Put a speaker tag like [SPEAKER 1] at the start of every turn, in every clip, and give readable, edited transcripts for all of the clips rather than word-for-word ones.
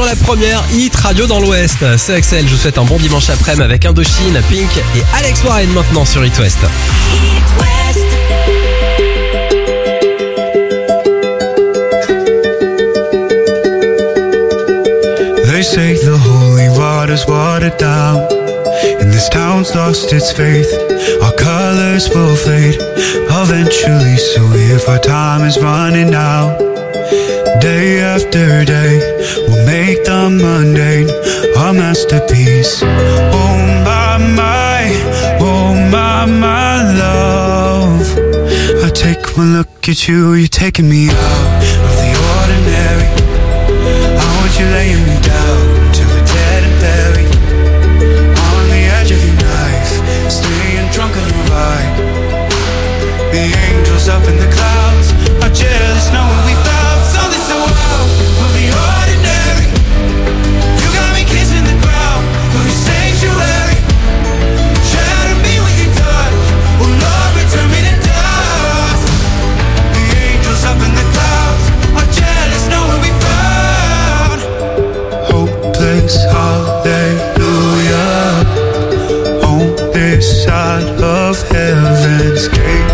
[SPEAKER 1] sur la première hit radio dans l'Ouest. C'est Axel, je vous souhaite un bon dimanche après-midi avec Indochine, Pink et Alex Warren maintenant sur It West.
[SPEAKER 2] They say the holy water's watered down, and this town's lost its faith. Our colors will fade eventually, so if our time is running out, day after day, we'll make the mundane a masterpiece. Oh my love, I take one look at you, you're taking me out of the ordinary. I want you laying me down till we're dead and buried, on the edge of your knife, staying drunk on your ride. The angels up in the clouds are jealous knowing we found something so out of the ordinary. You got me kissing the ground of your sanctuary. Shatter me when you touch, oh Lord, return me to dust. The angels up in the clouds are jealous knowing we found hopeless hallelujah on this side of heaven's gate.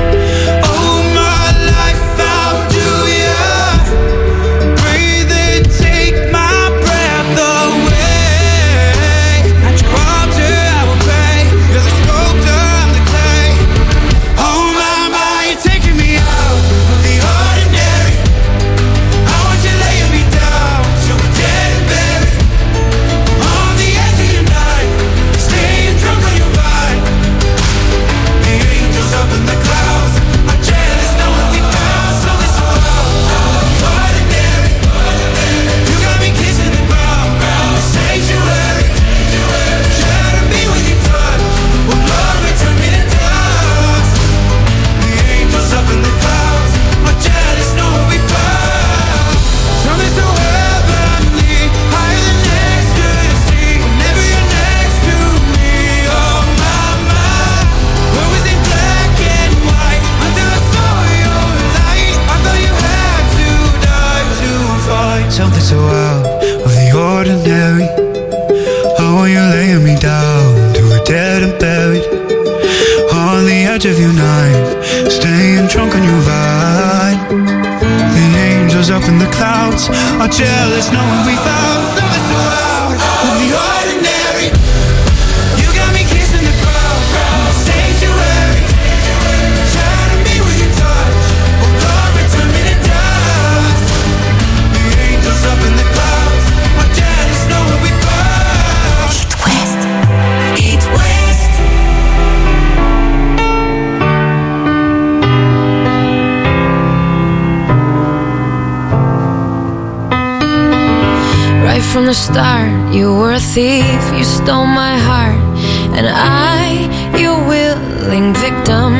[SPEAKER 2] Something so out of the ordinary. I want you laying me down till we're dead and buried, on the edge of your night, staying drunk on your ride. The angels up in the clouds are jealous knowing we found something so out of the ordinary. You got me kissing the ground of the sanctuary. Shatter me when you touch, oh Lord, return me to dust. The angels up in the clouds are jealous knowing we found It West. It West.
[SPEAKER 3] Right from the start, you were a thief, you stole my heart, and I, your willing victim.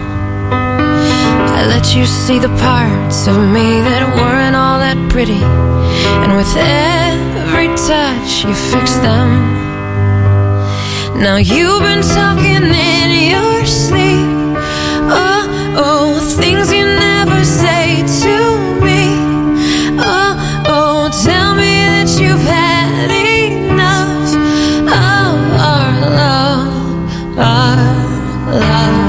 [SPEAKER 3] I let you see the parts of me that weren't all that pretty, and with every touch you fixed them. Now you've been talking in your sleep, oh, things you never say to me. Oh, tell me that you've had enough of our love, our love.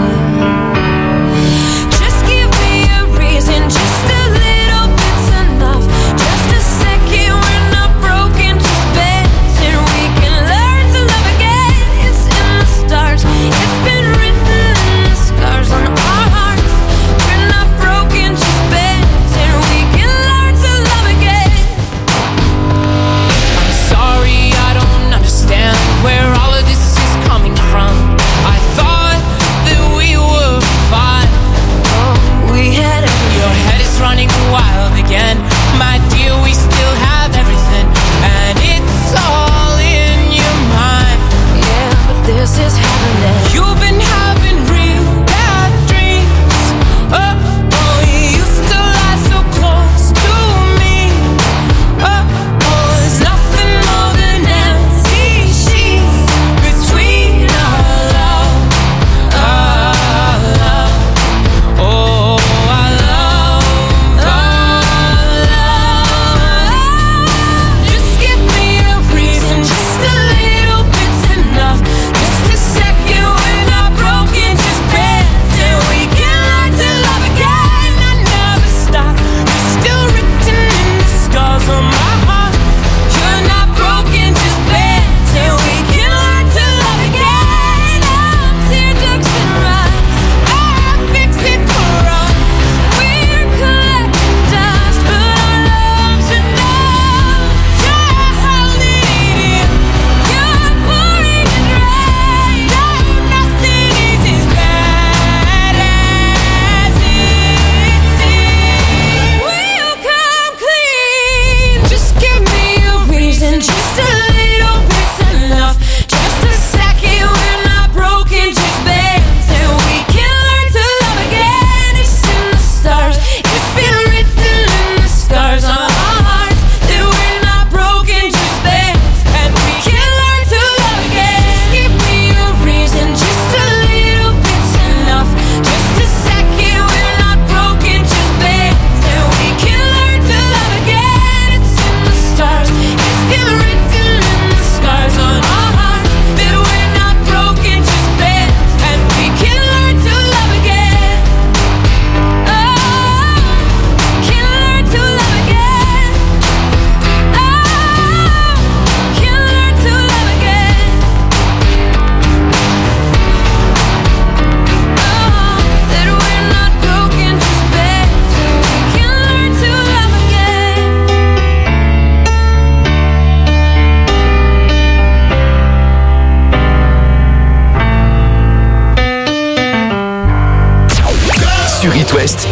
[SPEAKER 4] It's been written in the scars on our hearts. We're not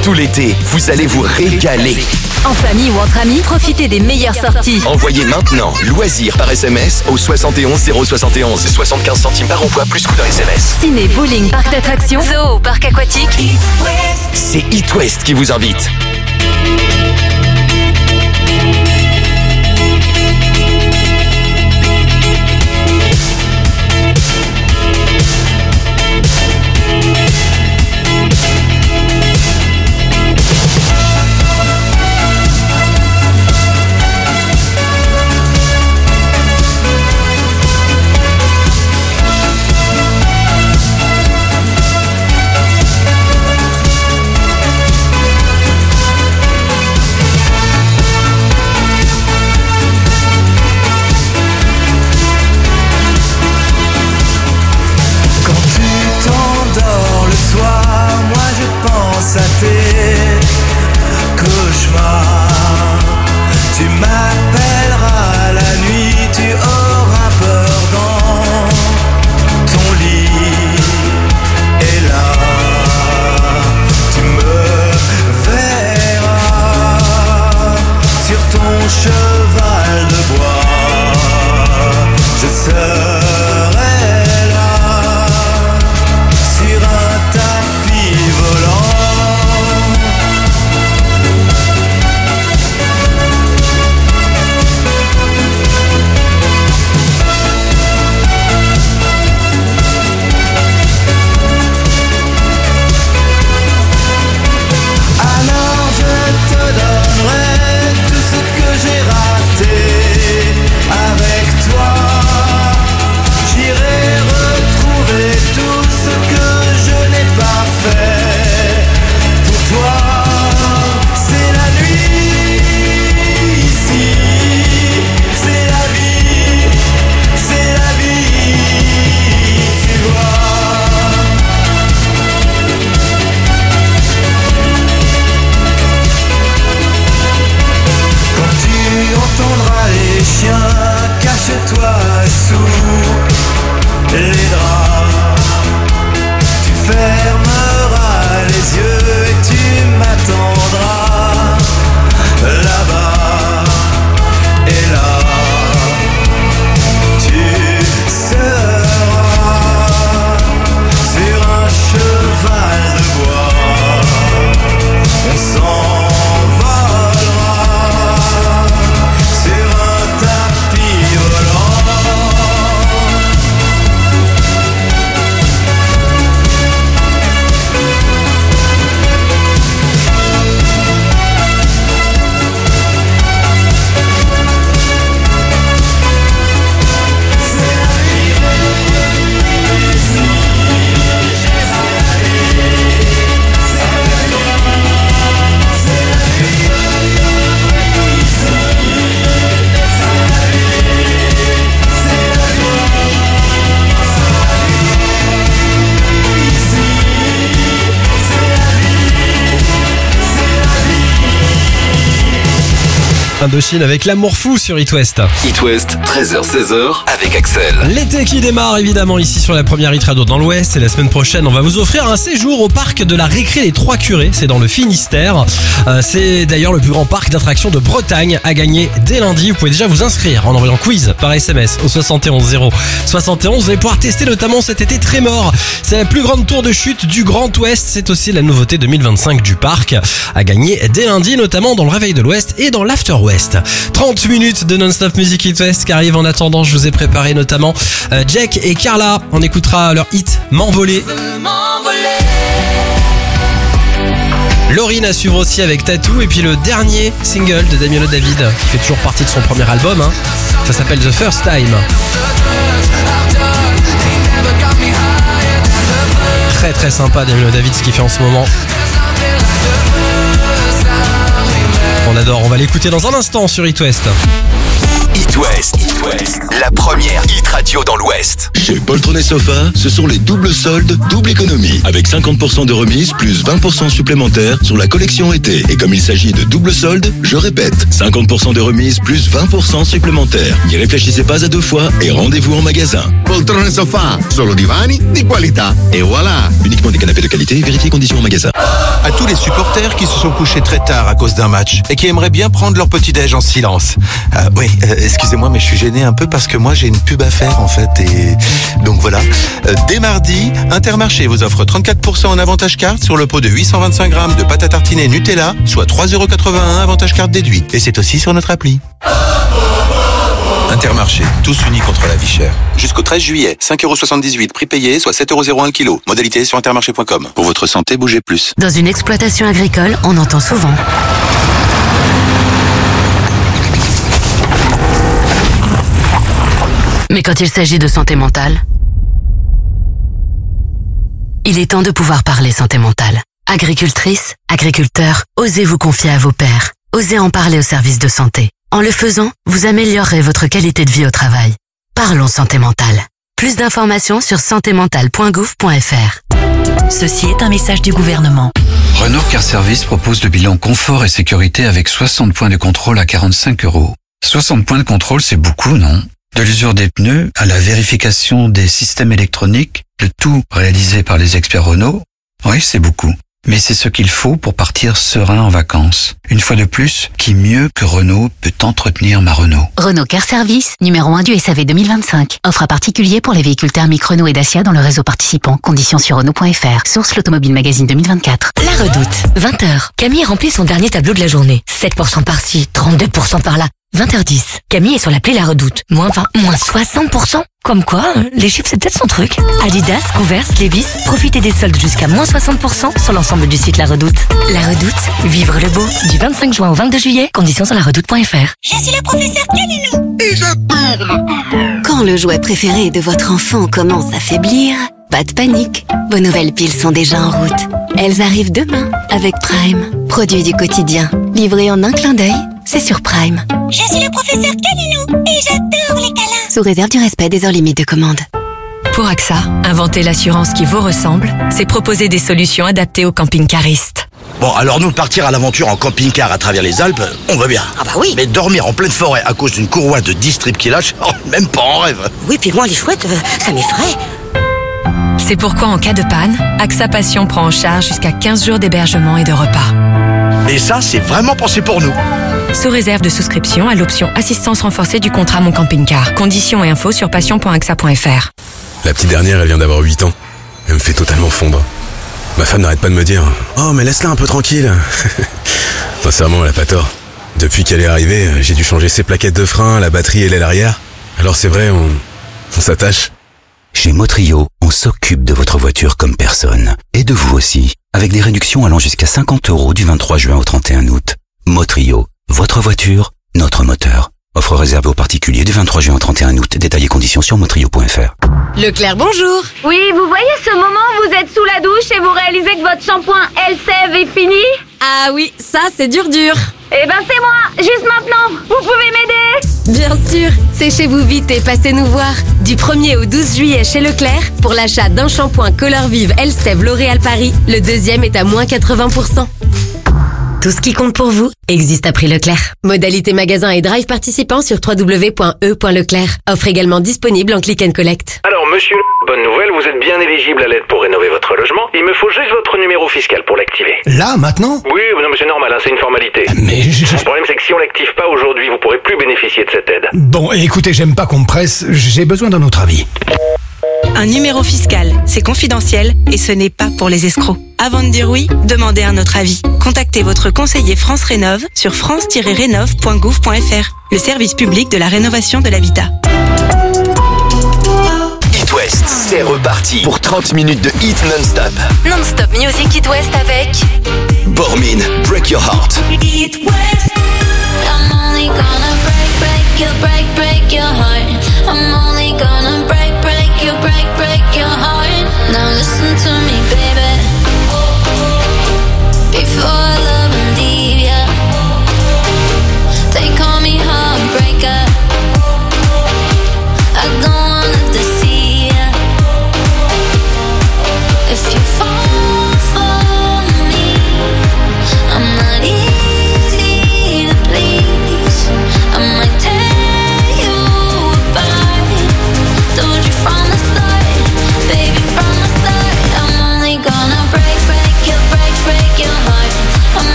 [SPEAKER 4] tout l'été, vous allez vous régaler.
[SPEAKER 5] En famille ou entre amis, profitez des meilleures sorties.
[SPEAKER 4] Envoyez maintenant loisirs par SMS au 71 071. 75 centimes par envoi plus coût d'un SMS.
[SPEAKER 5] Ciné, bowling, parc d'attractions, zoo, parc aquatique.
[SPEAKER 4] C'est It West qui vous invite.
[SPEAKER 2] À tes cauchemars, tu m'appelleras la nuit, tu auras peur dans ton lit, et là tu me verras sur ton cheval de bois, je serai là sur un tapis volant. Cache-toi sous les draps, tu fermeras les yeux et tu m'attendras là-bas, et là tu seras sur un cheval de bois, on s'envolera sur un tapis volant.
[SPEAKER 1] Indochine avec l'amour fou sur It West.
[SPEAKER 4] It West, 13h-16h avec Axel.
[SPEAKER 1] L'été qui démarre évidemment ici sur la première Hit Radio dans l'Ouest, et la semaine prochaine on va vous offrir un séjour au parc de la récré des Trois Curés, c'est dans le Finistère. C'est d'ailleurs le plus grand parc d'attractions de Bretagne, à gagner dès lundi. Vous pouvez déjà vous inscrire en envoyant quiz par SMS au 71 071. Vous allez pouvoir tester notamment cet été Trémor. C'est la plus grande tour de chute du Grand Ouest, c'est aussi la nouveauté 2025 du parc, à gagner dès lundi, notamment dans le Réveil de l'Ouest et dans l'After West. 30 minutes de non-stop musique It West qui arrive. En attendant, je vous ai préparé notamment Jack et Carla. On écoutera leur hit M'envoler. Laurine à suivre aussi avec Tattoo, et puis le dernier single de Damiano David qui fait toujours partie de son premier album, ça s'appelle The First Time. Très très sympa Damiano David ce qu'il fait en ce moment. On adore, on va l'écouter dans un instant sur It West.
[SPEAKER 4] It West, la première hit radio dans l'Ouest.
[SPEAKER 6] Chez Poltron Sofa, ce sont les doubles soldes, double économie. Avec 50% de remise plus 20% supplémentaires sur la collection été. Et comme il s'agit de double soldes, je répète, 50% de remise plus 20% supplémentaires. N'y réfléchissez pas à deux fois et rendez-vous en magasin.
[SPEAKER 7] Poltrone Sofa, solo divani di qualità. Et voilà.
[SPEAKER 6] Uniquement des canapés de qualité, vérifiez conditions en magasin.
[SPEAKER 8] À tous les supporters qui se sont couchés très tard à cause d'un match et qui aimeraient bien prendre leur petit-déj en silence. Excusez-moi, mais je suis gêné un peu parce que moi j'ai une pub à faire en fait. Et donc voilà. Dès mardi, Intermarché vous offre 34% en avantage carte sur le pot de 825 grammes de pâte à tartiner Nutella, soit 3,81€ avantage carte déduit. Et c'est aussi sur notre appli. Intermarché, tous unis contre la vie chère. Jusqu'au 13 juillet, 5,78€ prix payé, soit 7,01€ le kilo. Modalité sur intermarché.com. Pour votre santé, bougez plus.
[SPEAKER 5] Dans une exploitation agricole, on entend souvent. Mais quand il s'agit de santé mentale, il est temps de pouvoir parler santé mentale. Agricultrice, agriculteur, osez vous confier à vos pairs. Osez en parler au service de santé. En le faisant, vous améliorerez votre qualité de vie au travail. Parlons santé mentale. Plus d'informations sur santémentale.gouv.fr.
[SPEAKER 9] Ceci est un message du gouvernement.
[SPEAKER 10] Renault Car Service propose le bilan confort et sécurité avec 60 points de contrôle à 45€. 60 points de contrôle, c'est beaucoup, non? De l'usure des pneus à la vérification des systèmes électroniques, le tout réalisé par les experts Renault. Oui, c'est beaucoup. Mais c'est ce qu'il faut pour partir serein en vacances. Une fois de plus, qui mieux que Renault peut entretenir ma Renault?
[SPEAKER 9] Renault Car Service, numéro 1 du SAV 2025. Offre à particulier pour les véhicules thermiques Renault et Dacia dans le réseau participant. Conditions sur Renault.fr. Source l'Automobile Magazine 2024.
[SPEAKER 5] La Redoute, 20h. Camille remplit son dernier tableau de la journée. 7% par-ci, 32% par-là. 20h10. Camille est sur l'appli La Redoute. Moins 20, moins 60%. Comme quoi, les chiffres c'est peut-être son truc. Adidas, Converse, Levi's, profitez des soldes jusqu'à moins 60% sur l'ensemble du site La Redoute. La Redoute, vivre le beau. Du 25 juin au 22 juillet, conditions sur laredoute.fr.
[SPEAKER 11] Je suis le professeur Canino et j'adore. Quand le jouet préféré de votre enfant commence à faiblir, pas de panique. Vos nouvelles piles sont déjà en route. Elles arrivent demain avec Prime. Produit du quotidien. Livré en un clin d'œil, c'est sur Prime.
[SPEAKER 12] Je suis le professeur Canino et j'adore les câlins.
[SPEAKER 11] Sous réserve du respect des heures limites de commande.
[SPEAKER 13] Pour AXA, inventer l'assurance qui vous ressemble, c'est proposer des solutions adaptées aux camping-caristes.
[SPEAKER 14] Bon, alors nous, partir à l'aventure en camping-car à travers les Alpes, on veut bien.
[SPEAKER 15] Ah bah oui.
[SPEAKER 14] Mais dormir en pleine forêt à cause d'une courroie de 10 strips qui lâche, même pas en rêve.
[SPEAKER 15] Oui, puis moi, les chouettes, ça m'effraie.
[SPEAKER 13] C'est pourquoi en cas de panne, AXA Passion prend en charge jusqu'à 15 jours d'hébergement et de repas.
[SPEAKER 14] Et ça, c'est vraiment pensé pour nous.
[SPEAKER 13] Sous réserve de souscription à l'option assistance renforcée du contrat Mon Camping-Car. Conditions et infos sur passion.axa.fr.
[SPEAKER 16] La petite dernière, elle vient d'avoir 8 ans. Elle me fait totalement fondre. Ma femme n'arrête pas de me dire « Oh, mais laisse-la un peu tranquille !» Sincèrement, elle a pas tort. Depuis qu'elle est arrivée, j'ai dû changer ses plaquettes de frein, la batterie et l'aile arrière. Alors c'est vrai, on s'attache.
[SPEAKER 17] Chez Motrio, on s'occupe de votre voiture comme personne. Et de vous aussi, avec des réductions allant jusqu'à 50€ du 23 juin au 31 août. Motrio, votre voiture, notre moteur. Offre réservée aux particuliers du 23 juin au 31 août. Détails et conditions sur motrio.fr.
[SPEAKER 18] Leclerc, bonjour.
[SPEAKER 19] Oui, vous voyez ce moment où vous êtes sous la douche et vous réalisez que votre shampoing Elle-Sève est fini?
[SPEAKER 18] Ah oui, ça c'est dur.
[SPEAKER 19] Eh ben c'est moi, juste maintenant. Vous pouvez m'aider?
[SPEAKER 18] Bien sûr, séchez-vous vite et passez nous voir. Du 1er au 12 juillet chez Leclerc, pour l'achat d'un shampoing Color Vive Elle-Sève L'Oréal Paris, le deuxième est à moins 80%. Tout ce qui compte pour vous existe à prix Leclerc. Modalité magasin et drive participant sur www.e.leclerc. Offre également disponible en click and collect.
[SPEAKER 20] Alors monsieur, bonne nouvelle, vous êtes bien éligible à l'aide pour rénover votre logement. Il me faut juste votre numéro fiscal pour l'activer.
[SPEAKER 21] Là, maintenant?
[SPEAKER 20] Oui, non mais c'est normal, c'est une formalité.
[SPEAKER 21] Mais
[SPEAKER 20] Le problème c'est que si on l'active pas aujourd'hui, vous pourrez plus bénéficier de cette aide.
[SPEAKER 21] Bon, écoutez, j'aime pas qu'on me presse, j'ai besoin d'un autre avis.
[SPEAKER 22] Un numéro fiscal, c'est confidentiel et ce n'est pas pour les escrocs. Avant de dire oui, demandez un autre avis. Contactez votre conseiller France Rénov sur france-rénov.gouv.fr, le service public de la rénovation de l'habitat.
[SPEAKER 4] It West, c'est reparti pour 30 minutes de hit non-stop.
[SPEAKER 5] Non-stop Music It West avec
[SPEAKER 4] Bormin, Break Your Heart.
[SPEAKER 3] It West. I'm only gonna break your heart. I'm only gonna break your heart. Now listen to me, baby. Before I love and leave ya, they call me heartbreaker.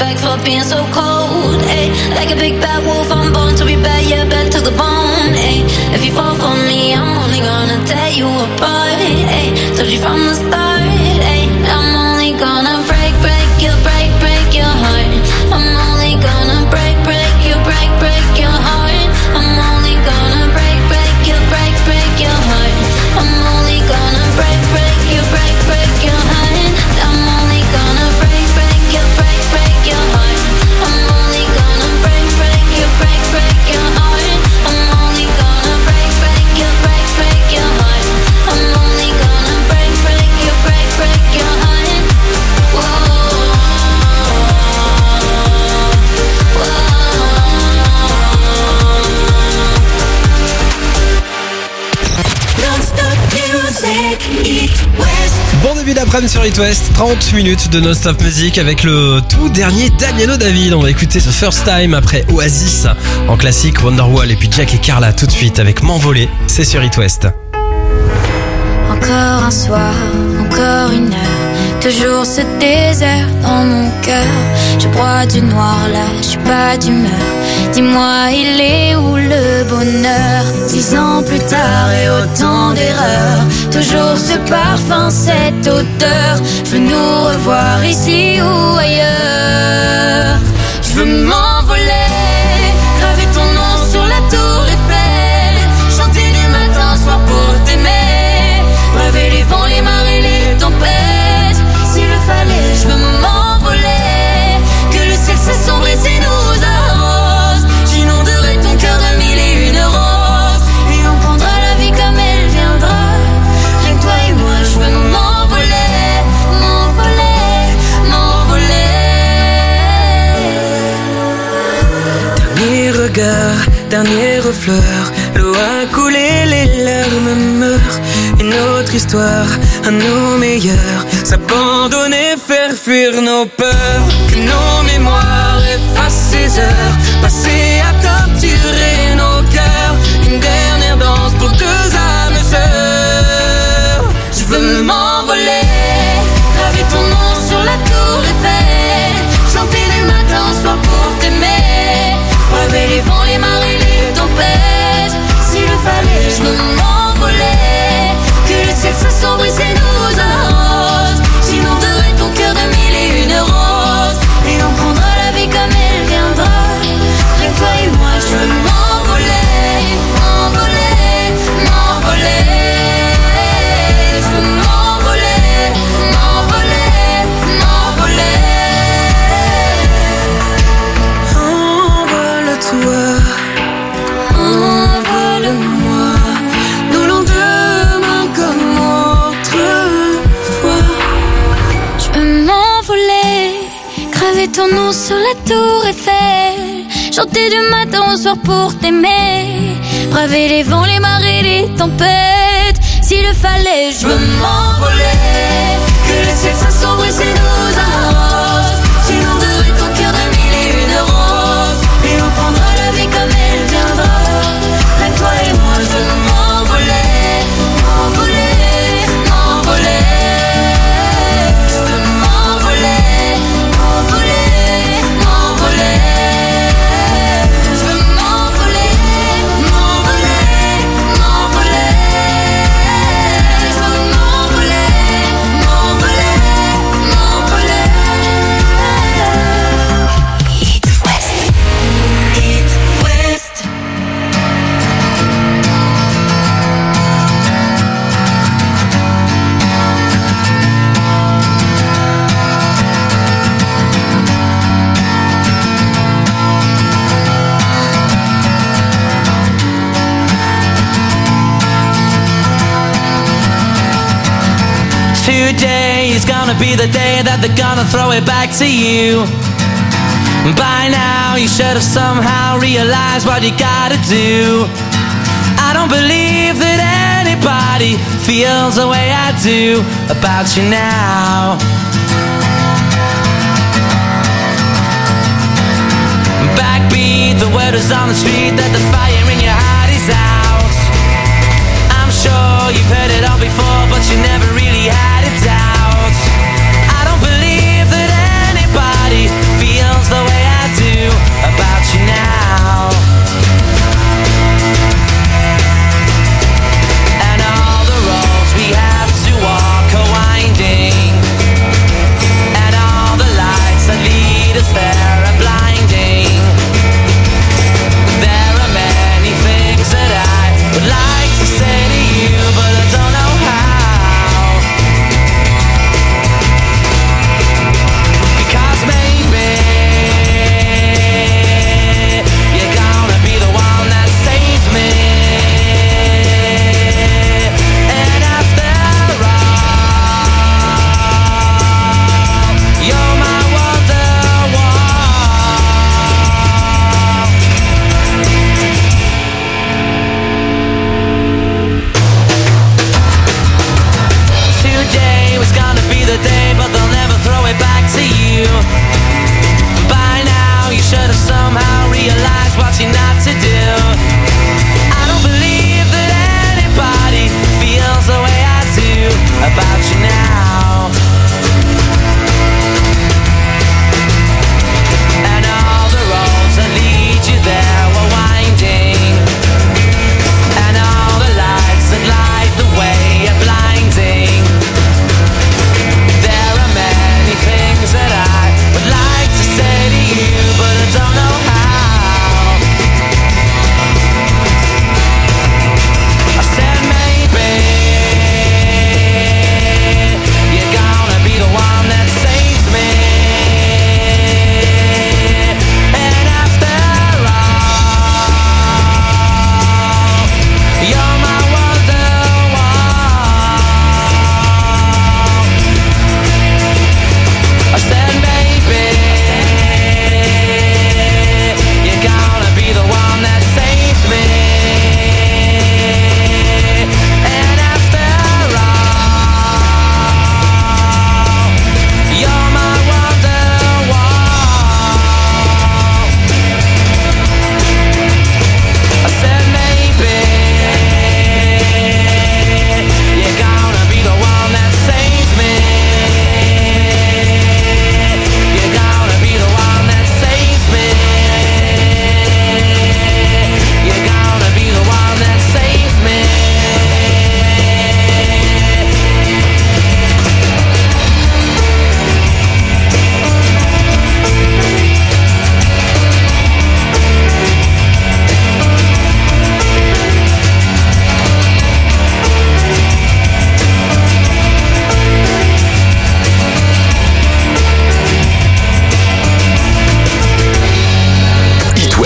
[SPEAKER 3] like for being so cold, ayy. Like a big bad wolf, I'm born to be bad, yeah, bad to the bone, ayy. If you fall for me, I'm only gonna tear you apart, ayy. Told you from the start, ayy. I'm only gonna break your heart. I'm only gonna break your heart. I'm only gonna break your heart. I'm only gonna break your heart. I'm only gonna break your heart. I'm only gonna break your heart. I'm only gonna break your heart. I'm only gonna break your heart. Whoa.
[SPEAKER 1] Bon début d'après-midi sur It West, 30 minutes de non-stop musique avec le tout dernier Damiano David. On va écouter The First Time après Oasis en classique, Wonderwall et puis Jack et Carla tout de suite avec M'envoler. C'est sur It West.
[SPEAKER 3] Encore un soir, encore une heure, toujours ce désert dans mon cœur. Je bois du noir là, je suis pas d'humeur. Dis-moi, il est où le bonheur? 10 ans plus tard et autant d'erreurs, toujours ce parfum, cette odeur. Je veux nous revoir ici ou ailleurs. Je veux m'envoler, graver ton nom sur la tour Eiffel, chanter du matin au soir pour t'aimer, braver les vents, les marées, les tempêtes. S'il le fallait, je veux m'envoler, que le ciel s'assombrit et nous arrose. J'inonderai ton cœur de 1001 roses, et on prendra la vie comme elle viendra. Rien que toi et moi, je veux m'envoler, m'envoler, m'envoler.
[SPEAKER 2] Dernier regard, dernier refleur, l'eau a coulé, les larmes meurent. Une autre histoire, à nos meilleurs, s'abandonner, faire fuir nos peurs. Que nos mémoires effacent ces heures passées à torturer nos cœurs. Une dernière danse pour deux âmes sœurs. Je veux m'envoler, graver ton nom sur la tour Eiffel, chanter du matin au soir pour t'aimer, braver les vents, les marées, les tempêtes. S'il le fallait, je veux m'envoler, que le ciel s'assombrit et nous arrose. J'inonderai ton cœur de 1001 roses, et on prendra la vie comme elle viendra. Rien que toi et moi, je veux m'envoler, m'envoler, m'envoler. Je veux m'envoler, m'envoler, m'envoler. Envole-toi, envole-moi, nos lendemains comme autrefois.
[SPEAKER 3] Je veux m'envoler, graver ton nom sur la tour Eiffel, chanter du matin au soir pour t'aimer, braver les vents, les marées, les tempêtes. S'il le fallait, je veux m'envoler, que le ciel s'assombrit et nous arrose. J'inonderai ton cœur de 1001 roses, et on prendra la vie comme elle viendra. Rien que toi et moi, je veux m'envoler, m'envoler, m'envoler. Je veux m'envoler, m'envoler, m'envoler. Je veux m'envoler, m'envoler, m'envoler. Je veux m'envoler, m'envoler, m'envoler. It West, It West.
[SPEAKER 2] Today is gonna be the day that they're gonna throw it back to you. By now you should have somehow realized what you gotta do. I don't believe that anybody feels the way I do about you now. Backbeat, the word is on the street that the fire in your heart is out. I'm sure you've heard it all before, but you never really had it out. I don't believe that anybody feels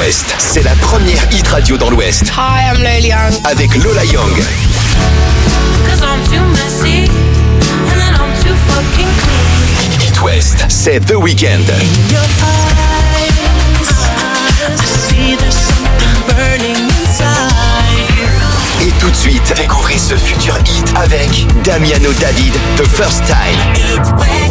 [SPEAKER 4] West, c'est la première hit radio dans l'Ouest.
[SPEAKER 2] Hi, I'm Lil Young.
[SPEAKER 4] Avec Lola Young. Hit West, c'est The Weeknd. Et tout de suite, découvrez ce futur hit avec Damiano David, The First Time.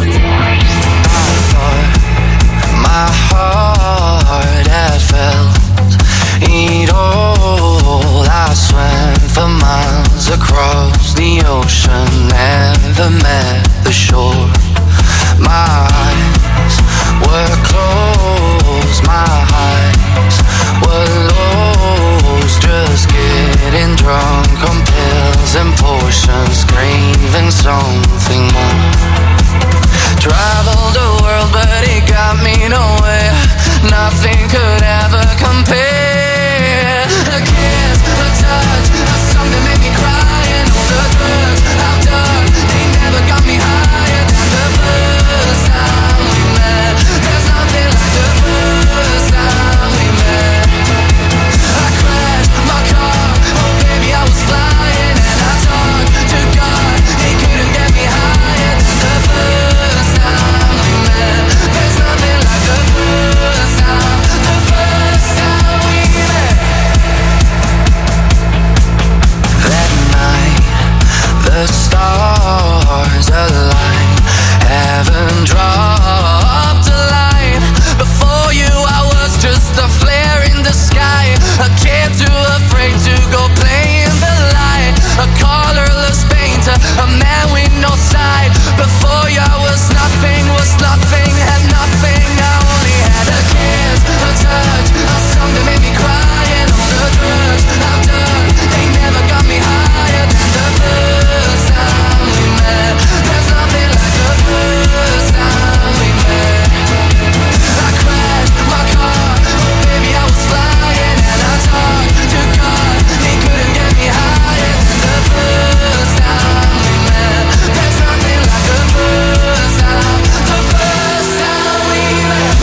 [SPEAKER 2] My heart had felt it all. I swam for miles across the ocean, never met the shore. My eyes were closed, my eyes were lost, just getting drunk on pills and potions, craving something more. Traveled the world, but it got me nowhere. Nothing could ever compare. A kiss, a touch, a song that made me cry, and all the drugs I've done, they never got me higher than the first time we met. There's nothing like the first time we met. I crashed my car, oh baby I was flying, and I talked to God, he couldn't get me higher than the first time we met. There's nothing like the first time we met. That night, the stars align, heaven dropped a line. Before you I was just a flare in the sky, a kid too afraid to go play in the light, a colorless painter, a man with no side. Before you I was nothing, had nothing. I only had a kiss, a touch, a song that made me cry, and all the drugs I've done, they never got me higher than the first time we met. There's nothing like the first time we met. I crashed my car, oh baby I was flying, and I talked to God, he couldn't get me higher than the first time we met. There's nothing like the first time we met.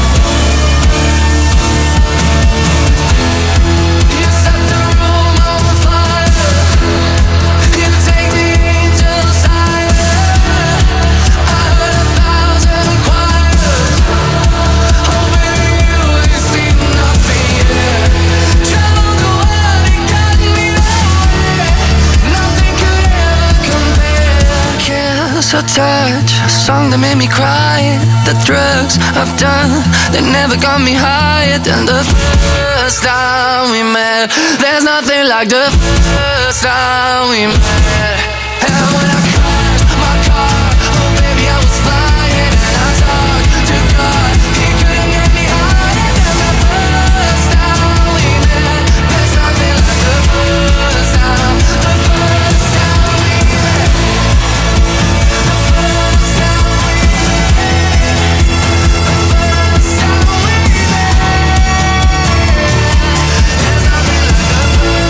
[SPEAKER 2] You set the room on fire, you take the angels higher. I heard 1,000 choirs, oh baby you see nothing yet. Traveled the world, it got me nowhere. Nothing could ever compare. Kiss or touch, a song that made me cry. The drugs I've done, they never got me higher than the first time we met. There's nothing like the first time we met. And when I crashed my car, oh baby I was flying, and I talked to God, he couldn't get me higher than the first time we met. There's nothing like the first time we met. The first time we met. The first time we met. There's nothing like the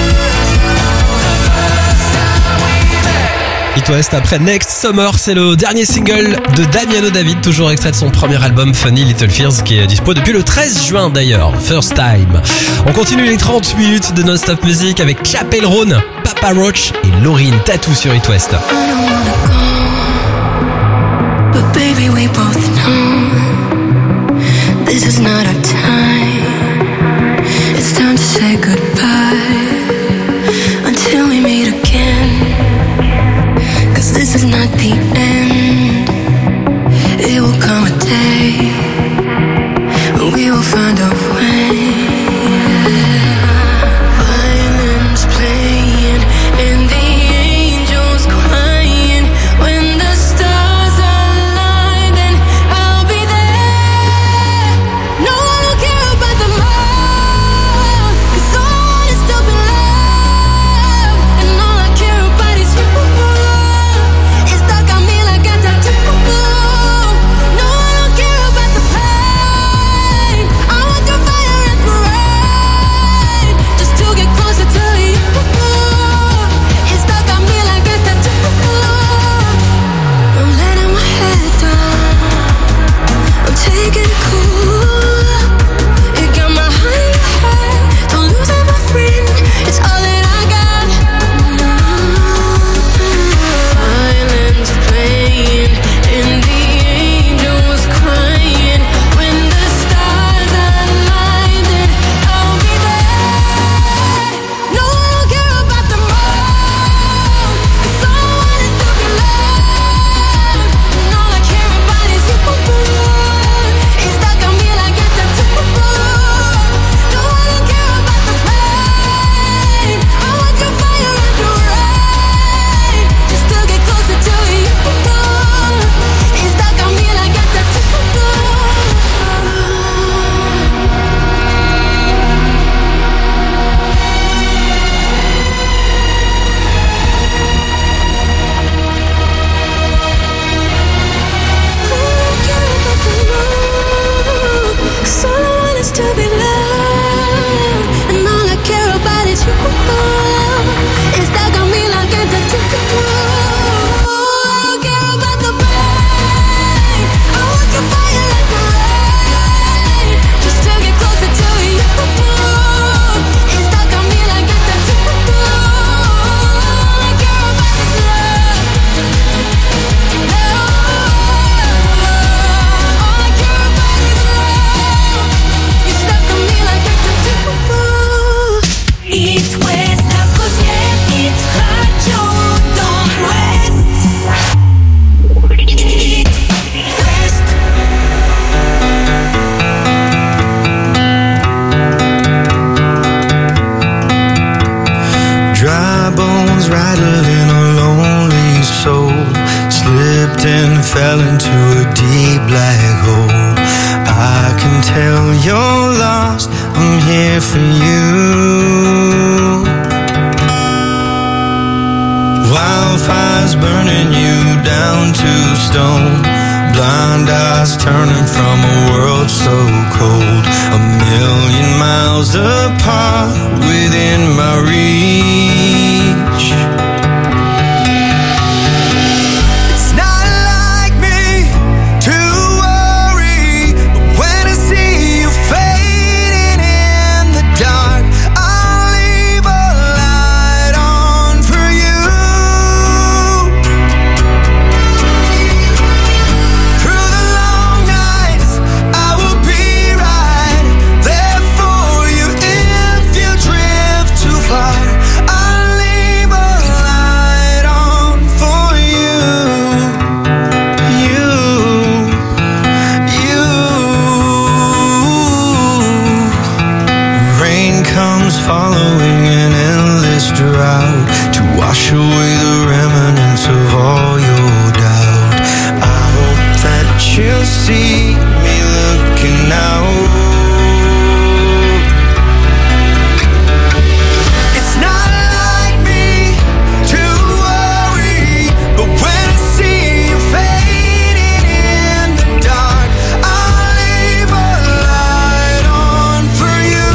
[SPEAKER 2] first time we met.
[SPEAKER 1] It West après Next Summer, c'est le dernier single de Damiano David, toujours extrait de son premier album Funny Little Fears, qui est dispo depuis le 13 juin d'ailleurs, First Time. On continue les 30 minutes de non-stop musique avec Chappell Roan, Papa Roach et Lauryn Tattoo sur It West.
[SPEAKER 3] But baby, we both know this is not our time. It's time to say goodbye until we meet again. 'Cause this is not the end. It will come a day when we will find a way. Violins playing and the angels crying. When the stars align, then I'll be there. No one will care about the more, 'cause all is still in love, and all I care about is you. It's stuck on me like a tattoo. No one will care about the pain. I want to
[SPEAKER 2] fell into a deep black hole. I can tell you're lost, I'm here for you. Wildfires burning you down to stone. Blind eyes turning from a world so cold. 1,000,000 miles apart within my reach. It's not like me to worry, but when I see you fading in the dark, I'll leave a light on for you. Through the long nights, I will be right there for you. If you drift too far, I'll leave a light on for you. Rain comes following an endless drought to wash away the remnants of all your doubt. I hope that you'll see me looking out. It's not like me to worry, but when I see you fading in the dark, I'll leave a light on for you.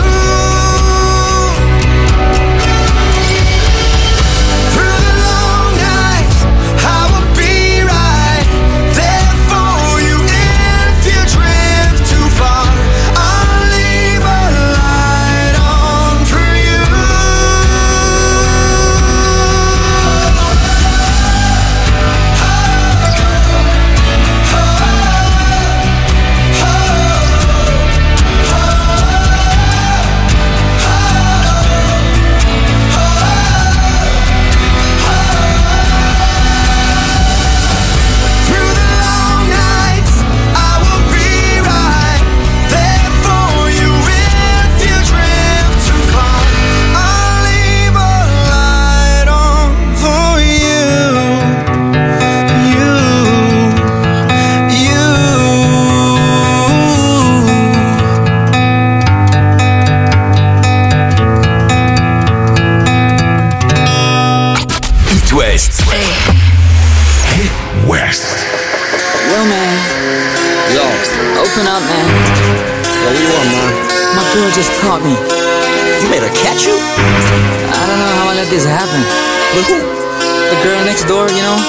[SPEAKER 2] Through the long nights, I will be right there for you. If you drift too far, I'll leave a light on for you. Through the long nights, I will be right there for you. If you drift too far, I'll leave a light on for you.
[SPEAKER 4] It West.
[SPEAKER 21] Hit West.
[SPEAKER 6] Yo, man. Yo, open up, man.
[SPEAKER 14] Yo, what you want, man?
[SPEAKER 6] My girl just caught me.
[SPEAKER 14] You made her catch you?
[SPEAKER 6] I don't know how I let this happen.
[SPEAKER 14] With who?
[SPEAKER 6] The girl next door, you know?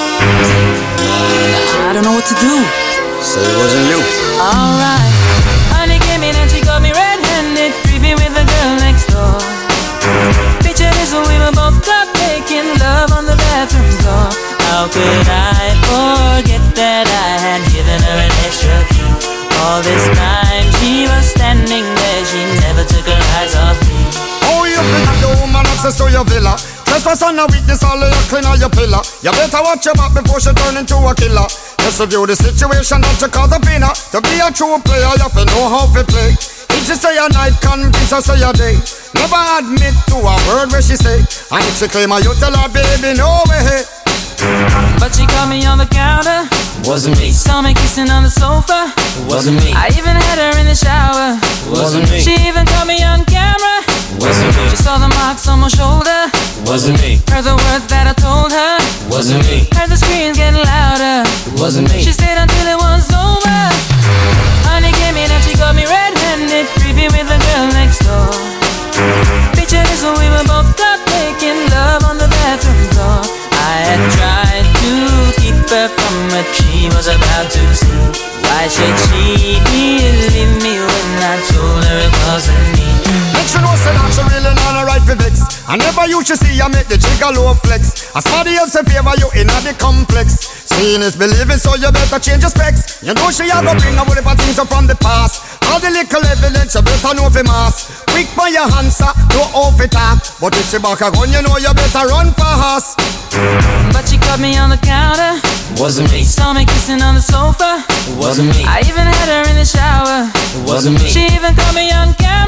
[SPEAKER 6] I don't know what to do.
[SPEAKER 14] Say it wasn't you.
[SPEAKER 6] Alright.
[SPEAKER 2] Honey came in and she got me red-handed, creepy with the girl next door. Picture this when we were both caught making love on the bathroom floor. How could I forget that I had given her an extra key? All this time she was standing there, she never took her eyes off me.
[SPEAKER 7] Oh, you bring the woman access to your villa. Trespass on a weakness, all of your clean on your pillar. You better watch your back before she turn into a killer. Just review the situation that you call the winner. To be a true player, you have to know how to play. If she say a night, convince her say a day. Never admit to a word where she say. And if she claim her, you tell her, baby, no way.
[SPEAKER 2] But she caught me on the counter.
[SPEAKER 6] Wasn't me.
[SPEAKER 2] Saw me kissing on the sofa.
[SPEAKER 6] Wasn't me.
[SPEAKER 2] I even had her in the shower.
[SPEAKER 6] Wasn't me.
[SPEAKER 2] She even caught me on camera.
[SPEAKER 6] Wasn't me.
[SPEAKER 2] She saw the marks on my shoulder.
[SPEAKER 6] Wasn't me.
[SPEAKER 2] Heard the words that I told her.
[SPEAKER 6] Wasn't me.
[SPEAKER 2] Heard the screams getting louder.
[SPEAKER 6] Wasn't me.
[SPEAKER 2] She stayed until it was over. Honey came in and she got me red-handed, creepy with the girl next door. Picture this when we were both caught making love on the bathroom floor. I had tried to keep her from what she was about to see. Why should she believe me when I told her it wasn't me?
[SPEAKER 7] Make sure no say that she really not a right for vex. I never you should see you make the jigger low flex. As somebody else in favor you in the complex. Seeing is believing, so you better change your specs. You know she a go bring a whole heap of things up from the past. All the little evidence you better know for mass. Quick by your answer, no off it up. But if she back a gun, you know you better run fast.
[SPEAKER 2] But she caught me on the counter.
[SPEAKER 6] Wasn't me.
[SPEAKER 2] Saw me kissing on the sofa.
[SPEAKER 6] Wasn't me.
[SPEAKER 2] I even had her in the shower.
[SPEAKER 6] Wasn't me.
[SPEAKER 2] She even caught me on camera.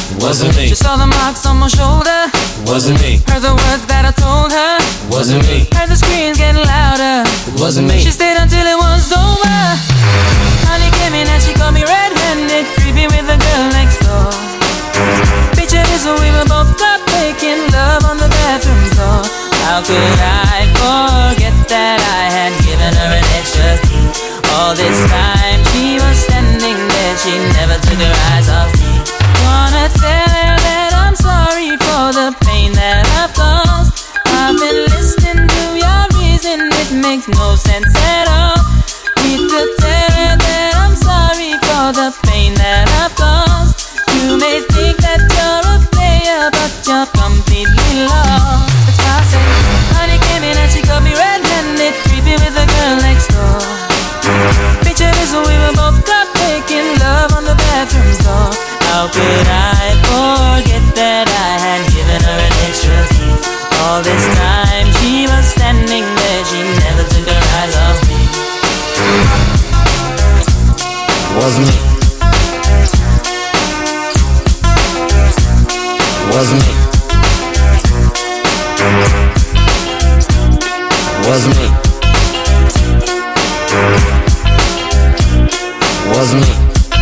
[SPEAKER 2] Wasn't me. She saw the marks on my shoulder. Wasn't me. Heard the words that I told her. Wasn't me. Heard the screams getting louder. Wasn't me. She stayed until it was over. Honey came in and she caught me red-handed, creepy with the girl next door. Picture this when we were both caught making love on the bathroom floor. How could I forget that I had given her an extra key? All this time she was standing there, she never took her eyes off me. Wanna tell her that I'm sorry for the pain that I've caused. I've been listening to your reason, it makes no sense at all. Need to tell her that I'm sorry for the pain that I've caused. You may think that you're a player, but you're completely lost. That's why I say, honey came in and she got me red-handed, creepy with the girl next door. Picture this when we were both caught making love on the bathroom floor. How could I forget that I had given her an extra key? All this time she was standing there, she never took her eyes off me. Wasn't me. Wasn't me. Wasn't me. Wasn't me.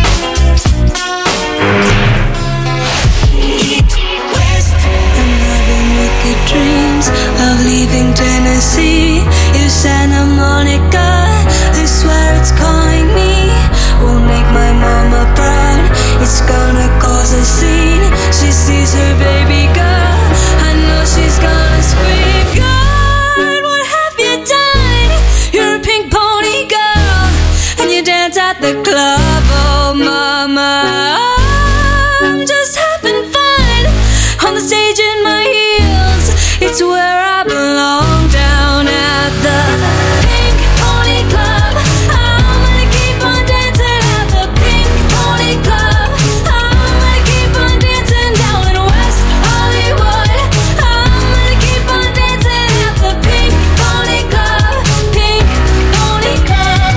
[SPEAKER 3] I'm having wicked dreams of leaving Tennessee. You Santa Monica, I swear it's calling me. Won't make my mama proud, it's gonna cause a scene. She sees her baby girl, I know she's gonna scream. God, what have you done? You're a pink pony girl, and you dance at the club. Oh mama, I'm just having fun on the stage in my heels. It's where I belong, down at the Pink Pony Club. I'm gonna keep on dancing at the Pink Pony Club. I'm gonna keep on dancing down in West Hollywood. I'm gonna keep on dancing at the Pink Pony Club. Pink Pony Club.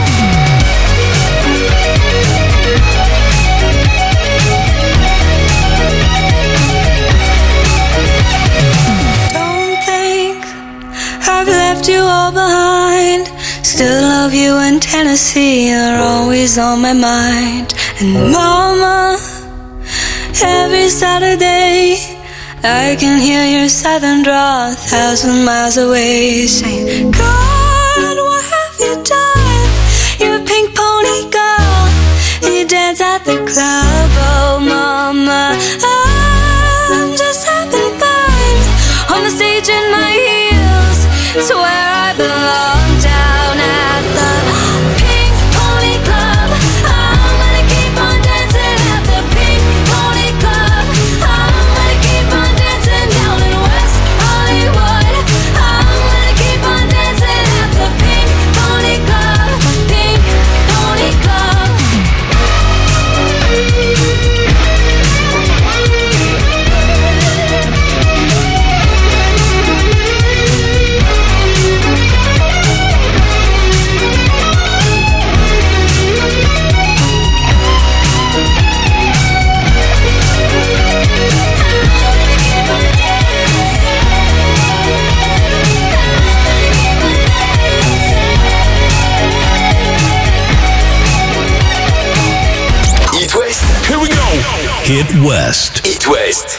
[SPEAKER 3] Don't think I've left you all behind. Still love you in Tennessee, you're always on my mind. And mama, every Saturday I can hear your southern drawl 1,000 miles away, saying, God, what have you done? You're a pink pony girl, and you dance at the club. Oh mama, I'm just having fun on the stage in my heels. It's where I belong, down at the Pink Pony Club. I'm gonna keep on dancing at the Pink Pony Club. I'm gonna keep on dancing down in West Hollywood. I'm gonna keep on dancing at the Pink Pony Club. Pink Pony Club.
[SPEAKER 4] It West.
[SPEAKER 21] Here we go. Hit West.
[SPEAKER 4] It West.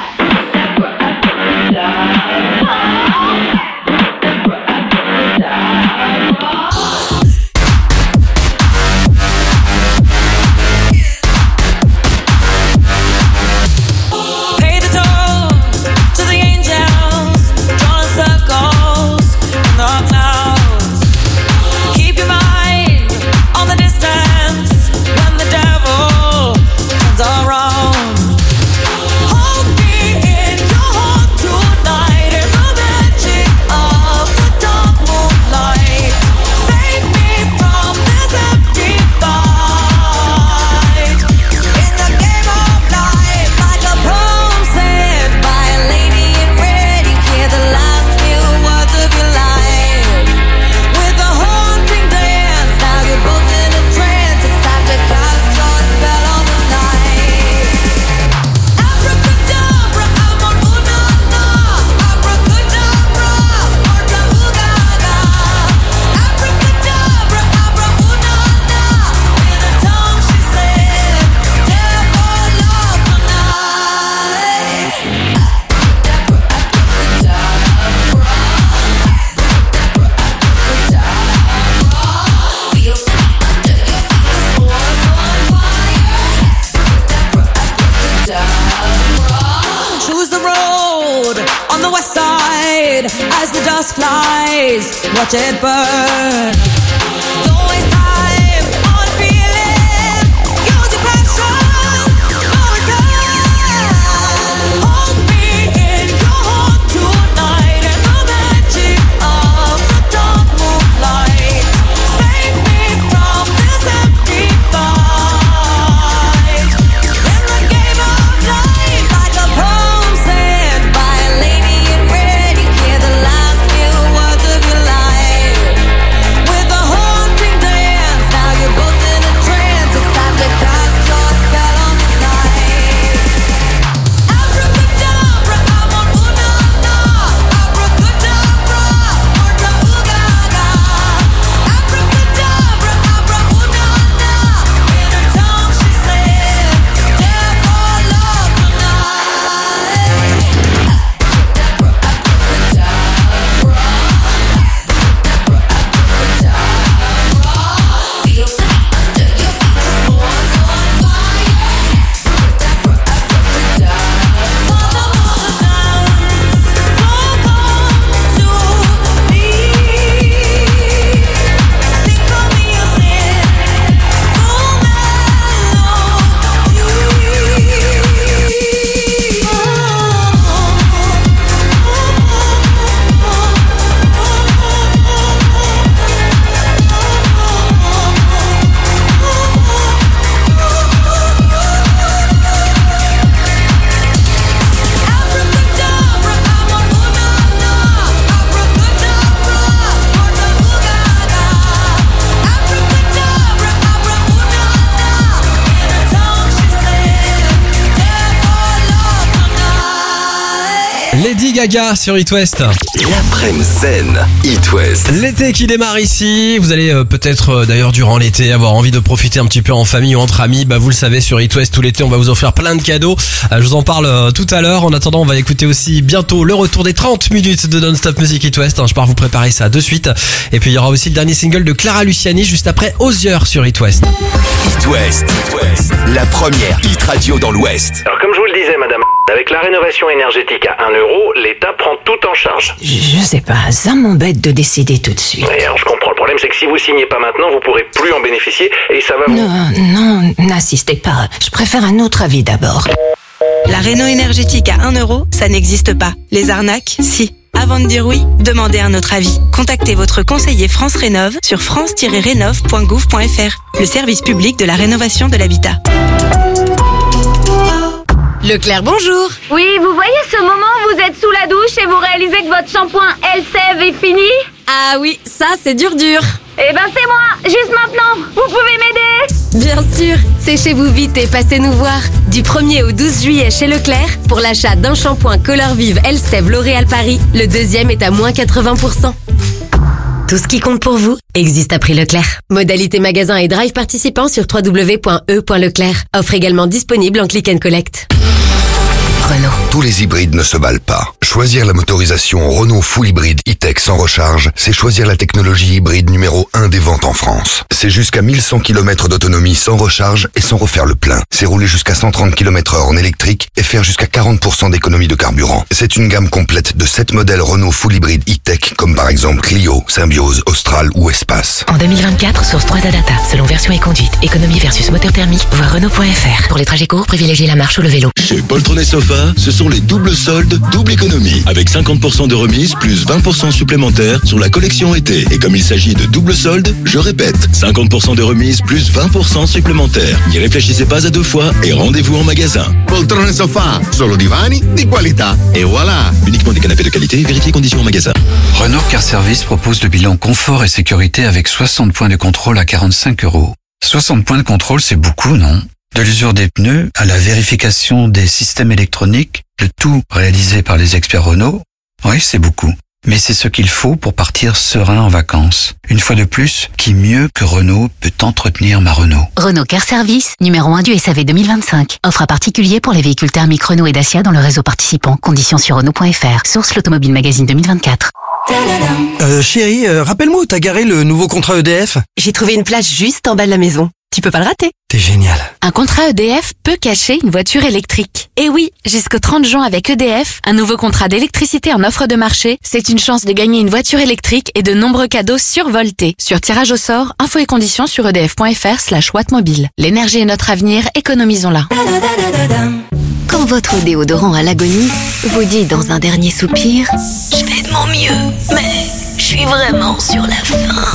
[SPEAKER 2] Pay the toll to the angels, drawing circles in the clouds. Keep your mind on the distance when the devil turns around. Hold
[SPEAKER 8] just flies, watch it burn. Don't waste time on feeling, use your passion for return. Hold me in your heart tonight and the magic of the dark moonlight. Save me from this empty fight. In the game of life, like a poem said by a lady in red, you hear the last few words of your life. With a haunting dance, now you're both in a trance. It's time to cast your spell on the night. Abracadabra, I'm on una-na. Abracadabra, orda ooga-ga. Abracadabra, abra una-na. In her tongue she said, "Death or love tonight."
[SPEAKER 1] Lady Gaga sur It West.
[SPEAKER 4] L'après-midi zen, It West.
[SPEAKER 1] L'été qui démarre ici, vous allez peut-être d'ailleurs durant l'été avoir envie de profiter un petit peu en famille ou entre amis. Bah vous le savez, sur It West tout l'été on va vous offrir plein de cadeaux. Je vous en parle tout à l'heure. En attendant, on va écouter aussi bientôt le retour des 30 minutes de Non-Stop Music It West. Je pars vous préparer ça de suite. Et puis il y aura aussi le dernier single de Clara Luciani juste après Osier sur It West.
[SPEAKER 4] It West, la première hit radio dans l'Ouest.
[SPEAKER 20] Alors comme je vous le disais madame, avec la rénovation énergétique à 1 euro, l'État prend tout en charge.
[SPEAKER 15] Je sais pas, ça m'embête de décider tout de suite.
[SPEAKER 20] Et alors je comprends, le problème c'est que si vous signez pas maintenant, vous pourrez plus en bénéficier et ça va vous...
[SPEAKER 15] Non, n'insistez pas. Je préfère un autre avis d'abord.
[SPEAKER 22] La réno énergétique à 1 euro, ça n'existe pas. Les arnaques, si. Avant de dire oui, demandez un autre avis. Contactez votre conseiller France Rénov sur france-rénov.gouv.fr, le service public de la rénovation de l'habitat.
[SPEAKER 18] Leclerc, bonjour.
[SPEAKER 19] Oui, vous voyez ce moment où vous êtes sous la douche et vous réalisez que votre shampoing Elseve est fini?
[SPEAKER 18] Ah oui, ça c'est dur.
[SPEAKER 19] Eh ben c'est moi, juste maintenant. Vous pouvez m'aider?
[SPEAKER 18] Bien sûr, séchez-vous vite et passez nous voir. Du 1er au 12 juillet chez Leclerc, pour l'achat d'un shampoing Color Vive Elseve L'Oréal Paris, le deuxième est à moins 80%. Tout ce qui compte pour vous existe à prix Leclerc. Modalité magasin et drive participant sur www.e.leclerc. Offre également disponible en click and collect.
[SPEAKER 10] Renault. Tous les hybrides ne se valent pas. Choisir la motorisation Renault Full Hybride E-Tech sans recharge, c'est choisir la technologie hybride numéro 1 des ventes en France. C'est jusqu'à 1100 km d'autonomie sans recharge et sans refaire le plein. C'est rouler jusqu'à 130 km/h en électrique et faire jusqu'à 40% d'économie de carburant. C'est une gamme complète de 7 modèles Renault Full Hybride E-Tech, comme par exemple Clio, Symbiose, Austral ou Espace.
[SPEAKER 5] En 2024, source 3 Data, selon version et conduite, économie versus moteur thermique, voir Renault.fr. Pour les trajets courts, privilégiez la marche ou le vélo.
[SPEAKER 23] Chez Poltron et Sofa, ce sont les doubles soldes, double économie. Avec 50% de remise plus 20% supplémentaire sur la collection été. Et comme il s'agit de double solde, je répète, 50% de remise plus 20% supplémentaire. N'y réfléchissez pas à deux fois et rendez-vous en magasin.
[SPEAKER 24] Poltrone Sofa, solo divani di qualità. Et voilà.
[SPEAKER 23] Uniquement des canapés de qualité, vérifiez conditions en magasin.
[SPEAKER 25] Renault Car Service propose le bilan confort et sécurité avec 60 points de contrôle à 45 €. 60 points de contrôle, c'est beaucoup, non? De l'usure des pneus à la vérification des systèmes électroniques, le tout réalisé par les experts Renault. Oui, c'est beaucoup. Mais c'est ce qu'il faut pour partir serein en vacances. Une fois de plus, qui mieux que Renault peut entretenir ma Renault?
[SPEAKER 9] Renault Car Service, numéro 1 du SAV 2025. Offre à particulier pour les véhicules thermiques Renault et Dacia dans le réseau participant. Conditions sur Renault.fr. Source l'Automobile Magazine 2024.
[SPEAKER 26] Chérie, rappelle-moi où t'as garé le nouveau contrat EDF.
[SPEAKER 18] J'ai trouvé une place juste en bas de la maison. Tu peux pas le rater.
[SPEAKER 26] T'es génial.
[SPEAKER 18] Un contrat EDF peut cacher une voiture électrique.
[SPEAKER 9] Et oui, jusqu'au 30 juin avec EDF, un nouveau contrat d'électricité en offre de marché, c'est une chance de gagner une voiture électrique et de nombreux cadeaux survoltés. Sur tirage au sort, infos et conditions sur edf.fr/wattmobile. L'énergie est notre avenir, économisons-la.
[SPEAKER 5] Quand votre déodorant à l'agonie vous dit dans un dernier soupir « Je fais de mon mieux, mais je suis vraiment sur la fin ».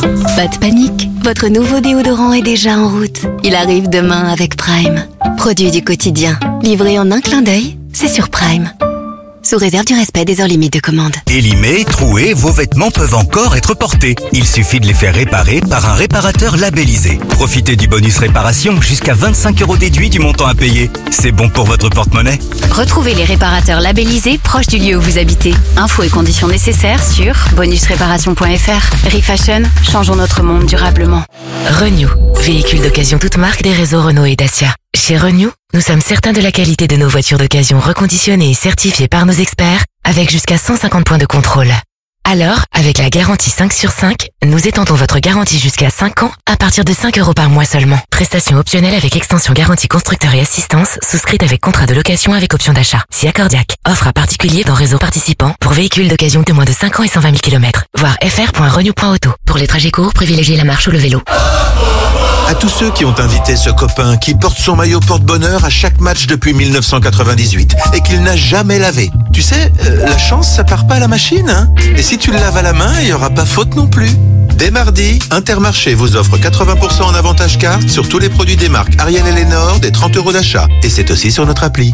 [SPEAKER 5] Pas de panique, votre nouveau déodorant est déjà en route. Il arrive demain avec Prime. Produit du quotidien, livré en un clin d'œil, c'est sur Prime. Sous réserve du respect des heures limites de commande.
[SPEAKER 11] Élimés, troués, vos vêtements peuvent encore être portés. Il suffit de les faire réparer par un réparateur labellisé. Profitez du bonus réparation, jusqu'à 25 € déduit du montant à payer. C'est bon pour votre porte-monnaie.
[SPEAKER 9] Retrouvez les réparateurs labellisés proches du lieu où vous habitez. Infos et conditions nécessaires sur bonusréparation.fr. Refashion, changeons notre monde durablement.
[SPEAKER 12] Renew, véhicule d'occasion toute marque des réseaux Renault et Dacia. Chez Renew, nous sommes certains de la qualité de nos voitures d'occasion reconditionnées et certifiées par nos experts avec jusqu'à 150 points de contrôle. Alors, avec la garantie 5 sur 5, nous étendons votre garantie jusqu'à 5 ans à partir de 5 € par mois seulement. Prestation optionnelle avec extension garantie constructeur et assistance souscrite avec contrat de location avec option d'achat. Si accordiaque. Offre à particulier dans réseau participant pour véhicules d'occasion de moins de 5 ans et 120 000 km. Voir fr.renew.auto. Pour les trajets courts, privilégiez la marche ou le vélo.
[SPEAKER 13] À tous ceux qui ont invité ce copain qui porte son maillot porte-bonheur à chaque match depuis 1998 et qu'il n'a jamais lavé. Tu sais, la chance, ça part pas à la machine, hein. Et si tu le laves à la main, il y aura pas faute non plus. Dès mardi, Intermarché vous offre 80% en avantage carte sur tous les produits des marques Ariel et Lénore, des 30 € d'achat. Et c'est aussi sur notre appli.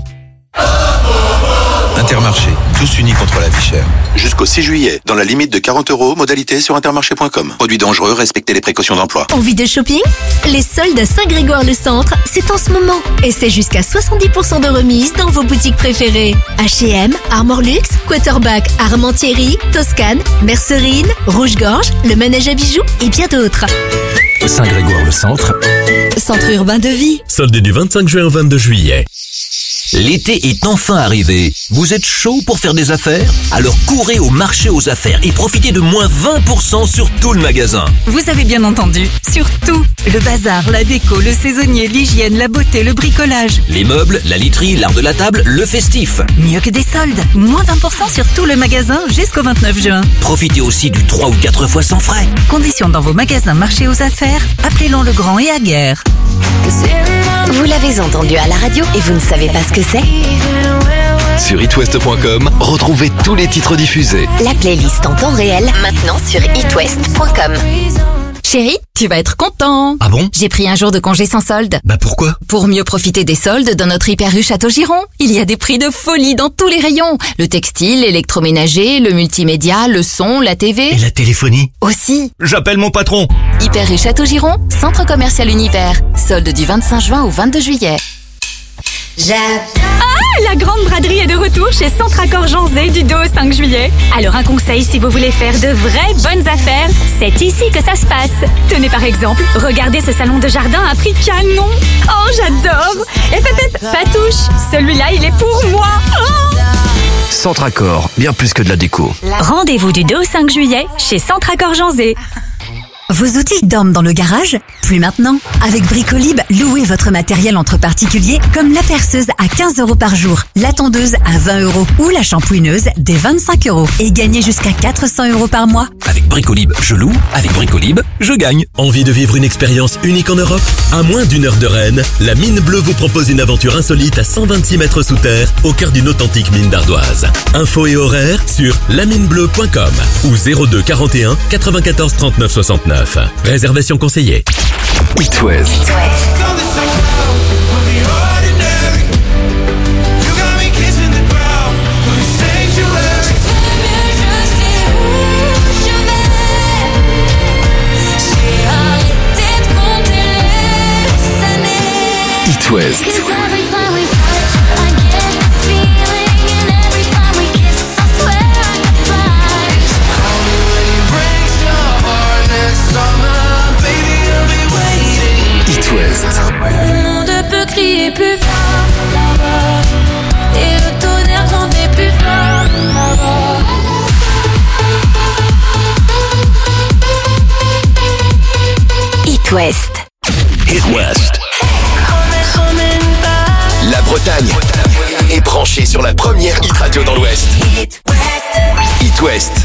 [SPEAKER 13] Intermarché, tous unis contre la vie chère. Jusqu'au 6 juillet, dans la limite de 40 €, modalité sur intermarché.com. Produits dangereux, respectez les précautions d'emploi.
[SPEAKER 14] Envie de shopping? Les soldes à Saint-Grégoire-le-Centre, c'est en ce moment. Et c'est jusqu'à 70% de remise dans vos boutiques préférées. H&M, Armor Luxe, Quarterback, Armentieri, Toscane, Mercerine, Rouge-Gorge, le Manège à bijoux et bien d'autres.
[SPEAKER 21] Saint-Grégoire-le-Centre.
[SPEAKER 14] Centre urbain de vie.
[SPEAKER 21] Soldé du 25 juin au 22 juillet.
[SPEAKER 16] L'été est enfin arrivé. Vous êtes chaud pour faire des affaires? Alors courez au marché aux affaires et profitez de moins 20% sur tout le magasin.
[SPEAKER 17] Vous avez bien entendu, sur tout. Le bazar, la déco, le saisonnier, l'hygiène, la beauté, le bricolage.
[SPEAKER 16] Les meubles, la literie, l'art de la table, le festif.
[SPEAKER 17] Mieux que des soldes. Moins 20% sur tout le magasin jusqu'au 29 juin.
[SPEAKER 16] Profitez aussi du 3 ou 4 fois sans frais.
[SPEAKER 17] Conditions dans vos magasins marché aux affaires. Appelez-le Legrand et Aguerre.
[SPEAKER 5] Vous l'avez entendu à la radio et vous ne savez pas ce que c'est?
[SPEAKER 27] Sur itwest.com, retrouvez tous les titres diffusés.
[SPEAKER 5] La playlist en temps réel, maintenant sur itwest.com.
[SPEAKER 18] Chérie, tu vas être content.
[SPEAKER 1] Ah bon?
[SPEAKER 18] J'ai pris un jour de congé sans solde.
[SPEAKER 1] Bah pourquoi?
[SPEAKER 18] Pour mieux profiter des soldes dans notre hyper rue Château-Giron. Il y a des prix de folie dans tous les rayons. Le textile, l'électroménager, le multimédia, le son, la TV.
[SPEAKER 16] Et la téléphonie
[SPEAKER 18] Aussi.
[SPEAKER 16] J'appelle mon patron.
[SPEAKER 18] Hyper rue Château-Giron, centre commercial Univers. Solde du 25 juin au 22 juillet.
[SPEAKER 28] Ah, la grande braderie est de retour chez Centracor Janzé du 2 au 5 juillet. Alors un conseil si vous voulez faire de vraies bonnes affaires, c'est ici que ça se passe. Tenez par exemple, regardez ce salon de jardin à prix canon. Oh, j'adore. Et Patouche, celui-là il est pour moi. Oh.
[SPEAKER 21] Centracor, bien plus que de la déco.
[SPEAKER 28] Rendez-vous du 2 au 5 juillet chez Centracor Janzé.
[SPEAKER 17] Vos outils dorment dans le garage? Plus maintenant. Avec Bricolib, louez votre matériel entre particuliers comme la perceuse à 15 € par jour, la tondeuse à 20 € ou la shampouineuse dès 25 € et gagnez jusqu'à 400 € par mois.
[SPEAKER 16] Avec Bricolib, je loue. Avec Bricolib, je gagne.
[SPEAKER 21] Envie de vivre une expérience unique en Europe? À moins d'1 heure de Rennes, la Mine Bleue vous propose une aventure insolite à 126 mètres sous terre au cœur d'une authentique mine d'ardoise. Infos et horaires sur laminebleu.com ou 02 41 94 39 69. Réservation conseillée.
[SPEAKER 27] It West. It West.
[SPEAKER 3] Le monde peut crier plus fort là-bas, et le tonnerre gronder plus fort là-bas.
[SPEAKER 5] It West.
[SPEAKER 21] It West.
[SPEAKER 3] Coming
[SPEAKER 27] branché sur la première hit radio dans l'Ouest. Hit West.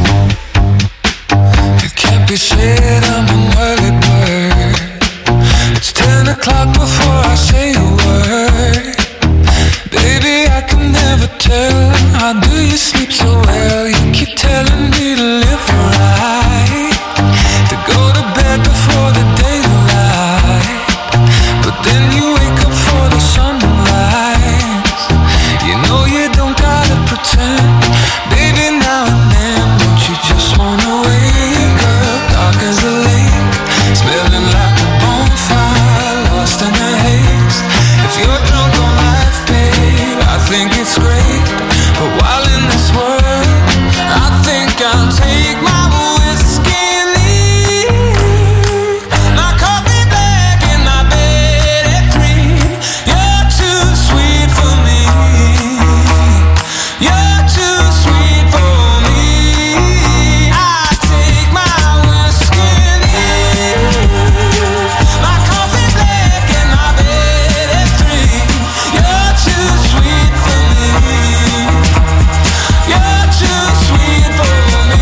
[SPEAKER 2] It can't be said I'm an early bird. It's 10 o'clock before I say a word. Baby, I can never tell. How do you sleep so well? You keep telling me to live right, to go to bed before the daylight, but then you wake up for the sunrise. You know you don't gotta pretend. Baby, now and then, don't you just wanna wake up dark as a lake, smelling like a bonfire, lost in the haze. If you're drunk on life, babe, I think it's great. But while in this world, I think I'll take my whiskey and leave. My coffee black and my bed at 3. You're too sweet for me. You're too sweet for me. I take my whiskey and leave. My coffee black and my bed at 3. You're too sweet for me. You're too sweet for me.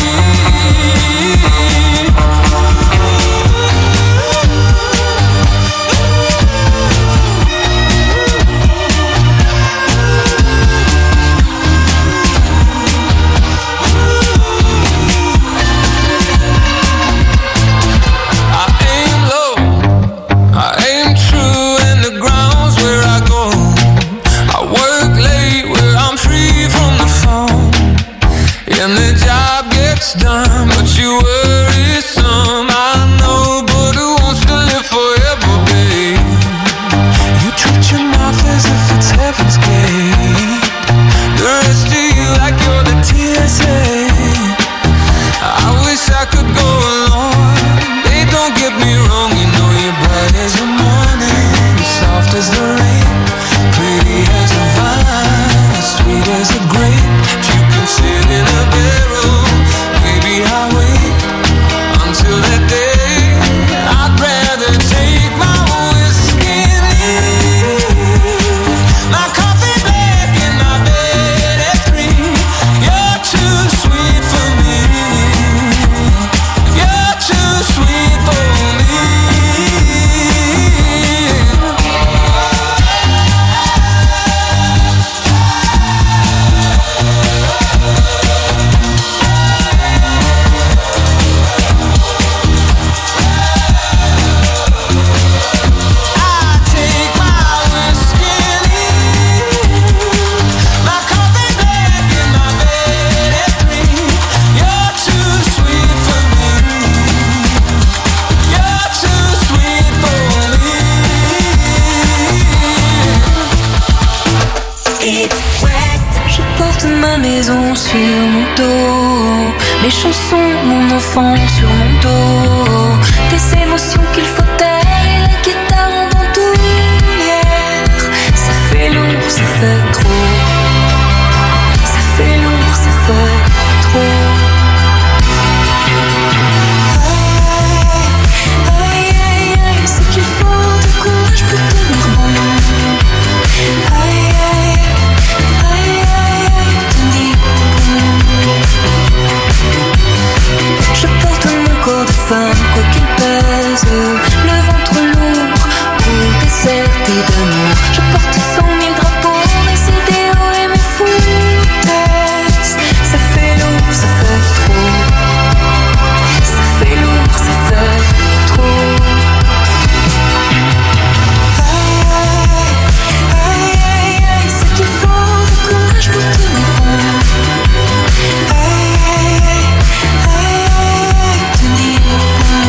[SPEAKER 2] I aim low, I aim true, and the ground's where I go. I work late where I'm free from the phone, and the job gets done, but you worry some. I know, but who wants to live forever, babe? You treat your mouth as if it's heaven's gate. The rest of you like you're the TSA. I wish I could go along. Babe, don't get me wrong, you know you're bright as the morning, soft as the rain, pretty as a vine, sweet as a grape. If you can sit in a barrel, maybe I'll wait until that day. I'd rather take my whiskey and leave. My coffee black and my bed at 3. You're too sweet for me. You're too sweet for me. I take my whiskey and leave. My coffee black and my bed at 3. You're too sweet for me. You're too sweet for me.
[SPEAKER 3] Je porte ma maison sur mon dos, mes chansons, mon enfant sur mon dos, des émotions qu'il faut taire et la guitare en bandoulière. Ça fait lourd, ça fait trop. Ça fait lourd, ça fait trop. Aïe, aïe, aïe, c'est qu'il faut du courage pour tenir bon. Aïe, aïe, aïe, aïe, tenir bon. Je porte mon corps de femme, quoi qu'il pèse, le ventre lourd, pour déserté d'amour. Je porte 100 000 drapeaux, mes idéaux et mes foutaises. Ça fait lourd, ça fait trop. Ça fait lourd, ça fait trop. Aïe, aïe, aïe, c'est qu'il faut du courage pour tenir bon. Aïe, aïe, aïe, aïe, tenir bon.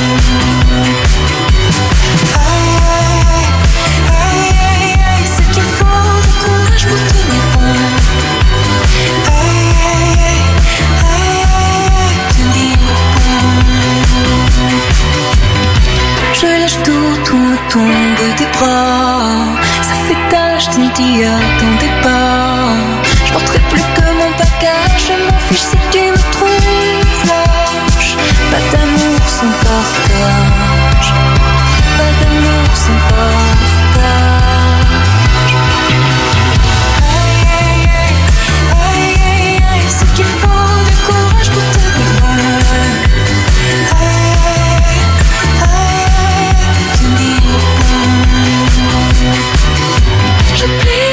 [SPEAKER 3] Aïe, aïe, aïe, aïe, c'est qu'il faut du courage pour tenir bon. Aïe, aïe, aïe, aïe, tenir bon. Je lâche tout me tombe des bras. Ça fait tâche, tu ne t'y attendais pas. Je porterai plus que mon bagage. Je m'en fiche si tu me trouves lâche. Pas d'amour sans partage. Pas d'amour sans partage. je plie.